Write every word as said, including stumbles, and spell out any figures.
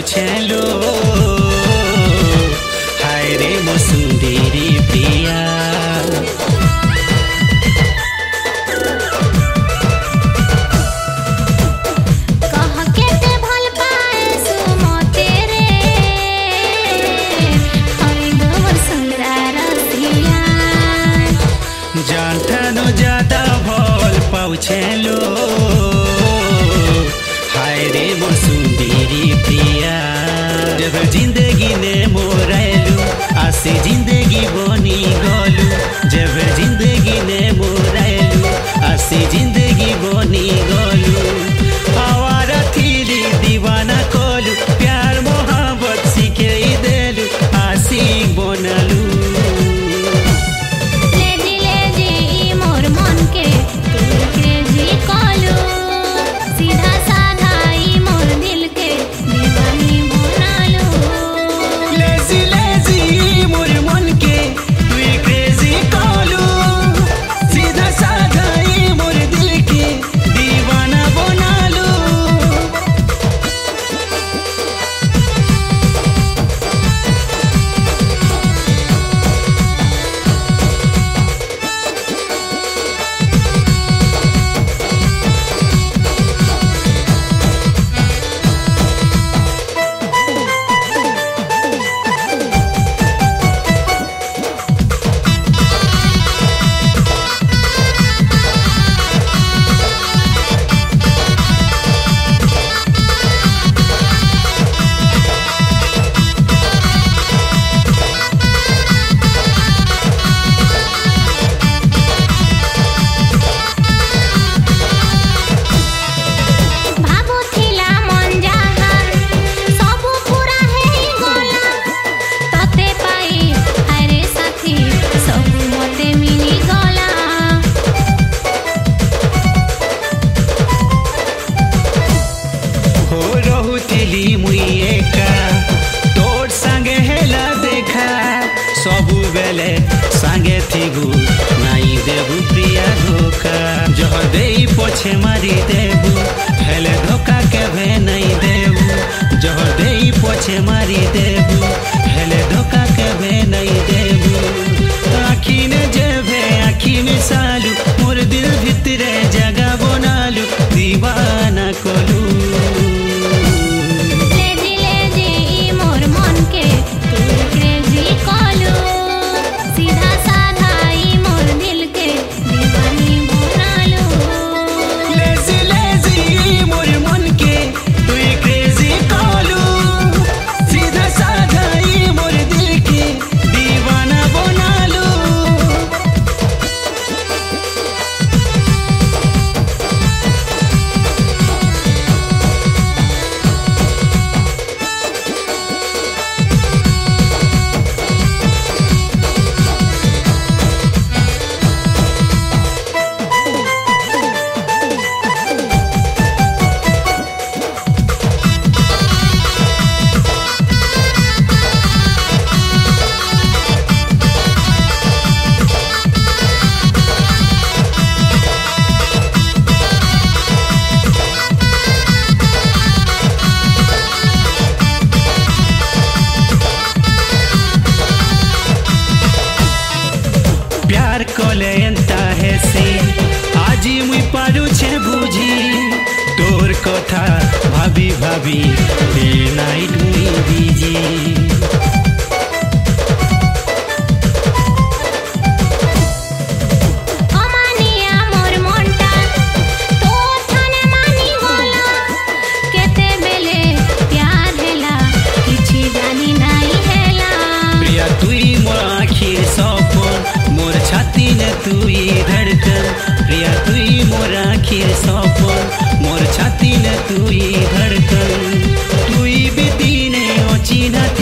पाउछेलो हाय रे मो सुंदरी प्रिया जानठानो ज्यादा भल पाउछेलो हाय रे मोर सुंदरी प्रिया जब जिंदगी ने मोराइलु आसे जिंदगी बनी गलु जब जिंदगी ने मोराइलु आसे जिंदगी बनी गलु आवारा थिली दीवाना कलु प्यार मोहब्बत सिखे देलु आशिक बनलु सबु बेले सांगे थिगु नाई देबु प्रिया धोखा जह देई पछे मारी देबु हेले धोखा केभे नहीं देबु जह देई पछे मारी देबु हेले धोखा केभे नहीं देबु आखी ने जेभे आखी मिसालु मोर दिल भितरे जगह बनालु दीवाना कोलु कले एंता हेसे आजी मुई पारुछे बुझी तोर कथा भाभी भाभी डे नाइट मुई बिजी तुई धड़कन प्रिया तुई मोर आखिर सपन मोर छाती ने तुई धड़कन तुई भी दीने ओचिना